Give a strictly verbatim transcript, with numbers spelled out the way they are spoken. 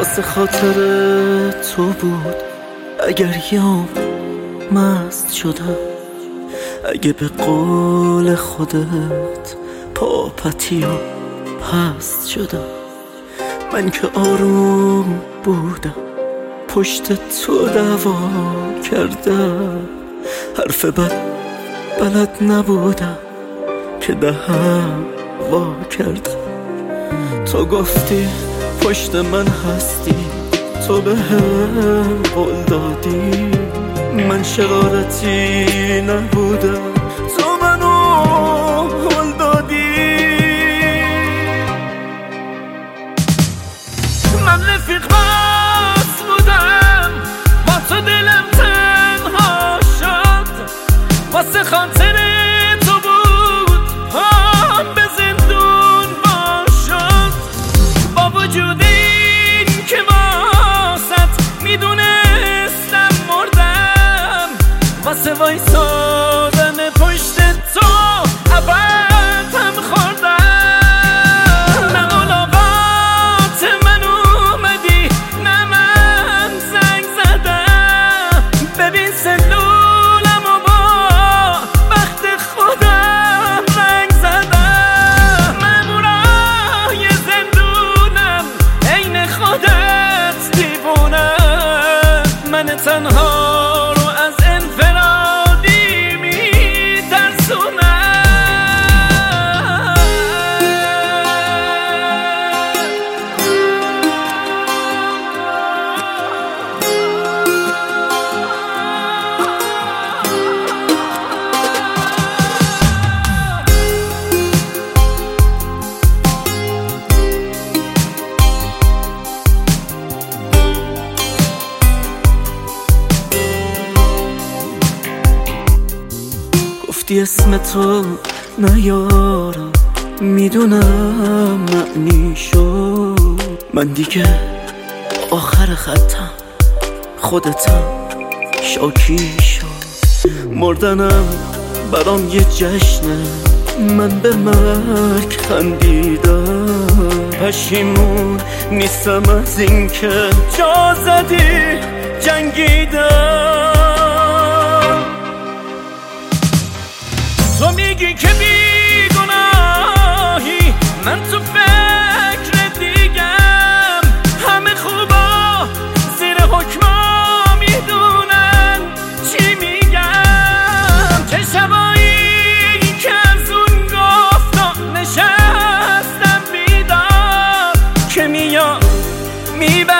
واسه خاطر تو بود اگر یام مست شدم، اگه به قول خودت پاپتی و پست شدم. من که آروم بودم پشت تو دعوا کردم، حرف بد بلد نبودم که دهم وا کردم. تو گفتی پشت من هستی، تو به هم قول دادی، من شرارتی نبودم، تو منو قول دادی. من رفیق بس بودم با تو، دلم تنها شد واسه خاطر تو بود هم به زندون با شد. با وجود این که واسط میدونستم مردم، واسه وایسادن پشت تو ابد هم خوردم. نه ملاقات من اومدی نه من زنگ زدم، ببین سلولم و با بخت خودم رنگ زدم. مامورای زندونم عین خودت دیوونم، من تنها رو از انفرادی میترسونم. گفتی اسم تو نیارم، میدونم معنی شد، من دیگه آخر خطم، خودتم شاکی شد. مردنم برام یه جشنه، من به مرگ خندیدم، پشیمون نیستم از این که جا زدی جنگیدم. تو میگی که بیگناهی، من تو فکر دیگم، همه خوبا زیر حکما میدونن چی میگم. چه شبایی که از اون گفتا نشستم بیدار، که میاد میبرم